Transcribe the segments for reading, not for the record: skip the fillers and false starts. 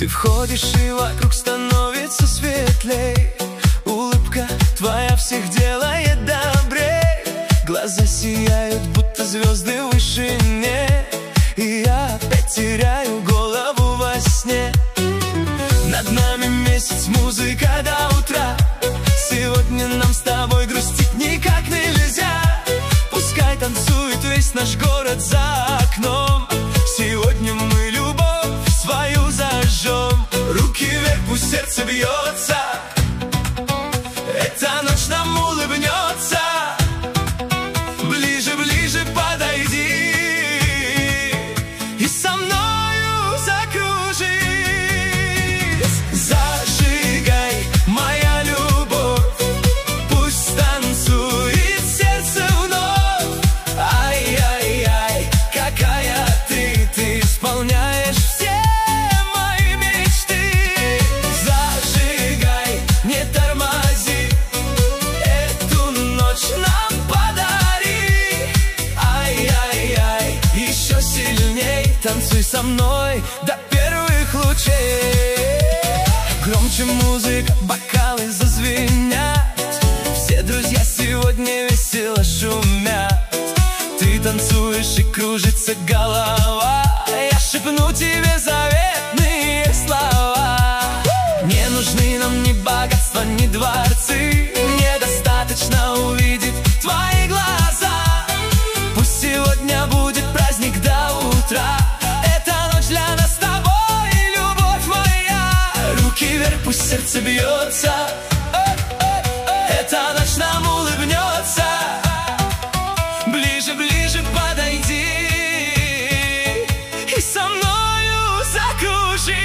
Ты входишь, и вокруг становится светлей. Улыбка твоя всех делает добрей. Глаза сияют, будто звезды в вышине. И я опять теряю голову во сне. Над нами месяц, музыка до утра. Сегодня нам с тобой грустить никак нельзя. Пускай танцует весь наш город за окном. Сегодня мы любовь свою зажжем. Руки вверх, пусть сердце бьется. Эта ночь нам улыбнется. Ближе, ближе подойди и со мною закружись. Зажигай, моя любовь, пусть танцует сердце вновь. Ай-яй-яй, какая ты исполняешь все мои мечты. Зажигай, не тормози, эту ночь нам подари. Ай-яй-яй, еще сильней танцуй со мной до первых лучей. Громче музыка, бокалы зазвенят. Все друзья сегодня весело шумят. Ты танцуешь и кружится голова. Я шепну тебе заветные слова. Не нужны нам ни богатства, ни дворцы. Мне достаточно увидеть твои глаза. Пусть сегодня будет праздник до утра. Эта ночь для нас с тобой, любовь моя. Руки вверх, пусть сердце бьется. Эта ночь нам улыбнется. Ближе, ближе подойди и со мною закружись.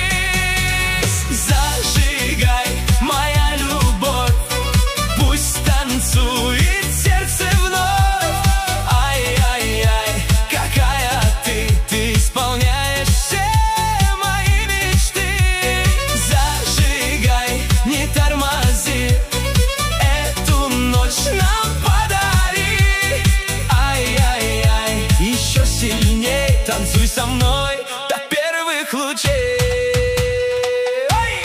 Зажигай, моя любовь, пусть танцует сердце вновь. Ай-яй-яй, какая ты исполняешь все мои мечты. Зажигай, не тормози, эту ночь нам подари. Ай-яй-яй, еще сильней танцуй со мной до первых лучей. Ай!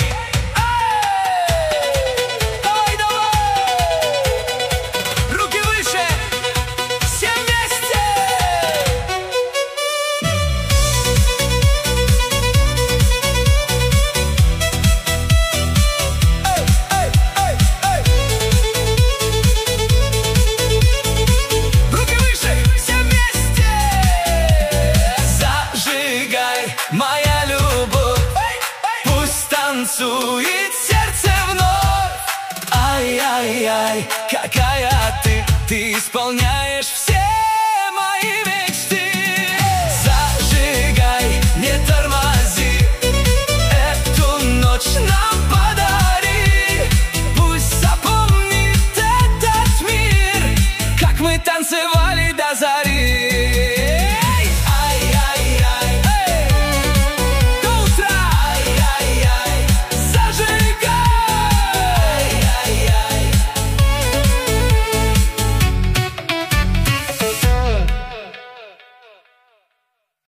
Ай! Давай, давай! Руки выше! Все вместе! Эй, эй, эй, эй! Руки выше! Все вместе! Зажигай, моя любовь, пусть танцует сердце вновь. Ай-яй-яй, какая ты исполняешь